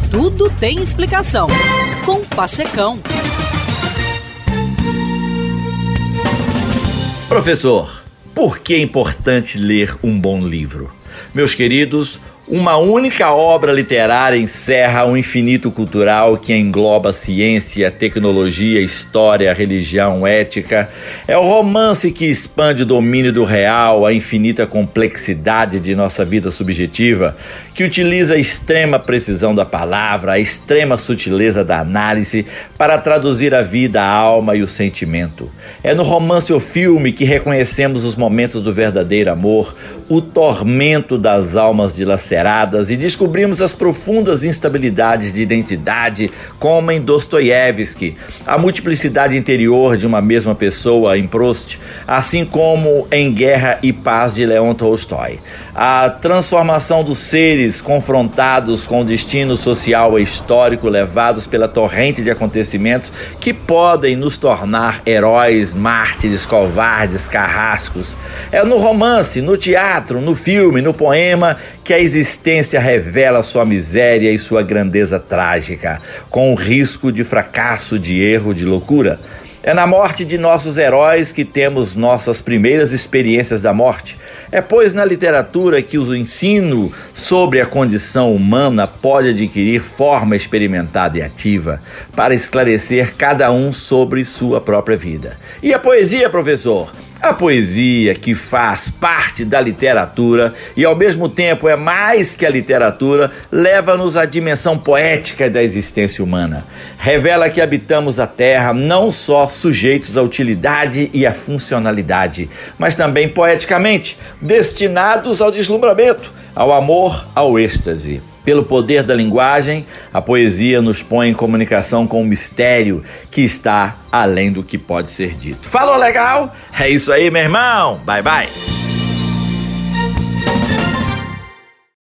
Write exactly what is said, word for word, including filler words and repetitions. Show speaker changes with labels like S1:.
S1: Tudo tem explicação. Com Pachecão.
S2: Professor, por que é importante ler um bom livro? Meus queridos, uma única obra literária encerra um infinito cultural que engloba ciência, tecnologia, história, religião, ética. É o romance que expande o domínio do real, a infinita complexidade de nossa vida subjetiva, que utiliza a extrema precisão da palavra, a extrema sutileza da análise para traduzir a vida, a alma e o sentimento. É no romance ou filme que reconhecemos os momentos do verdadeiro amor, o tormento das almas dilaceradas e descobrimos as profundas instabilidades de identidade, como em Dostoiévski, a multiplicidade interior de uma mesma pessoa em Proust, assim como em Guerra e Paz de Leon Tolstói. A transformação dos seres confrontados com o destino social e histórico levados pela torrente de acontecimentos que podem nos tornar heróis, mártires, covardes, carrascos. É no romance, no teatro, no filme, no poema que a existência revela sua miséria e sua grandeza trágica, com o risco de fracasso, de erro, de loucura. É na morte de nossos heróis que temos nossas primeiras experiências da morte. É, pois, na literatura que o ensino sobre a condição humana pode adquirir forma experimentada e ativa para esclarecer cada um sobre sua própria vida. E a poesia, professor? A poesia, que faz parte da literatura e ao mesmo tempo é mais que a literatura, leva-nos à dimensão poética da existência humana. Revela que habitamos a Terra não só sujeitos à utilidade e à funcionalidade, mas também poeticamente, destinados ao deslumbramento, ao amor, ao êxtase. Pelo poder da linguagem, a poesia nos põe em comunicação com o mistério que está além do que pode ser dito. Falou legal? É isso aí, meu irmão. Bye, bye.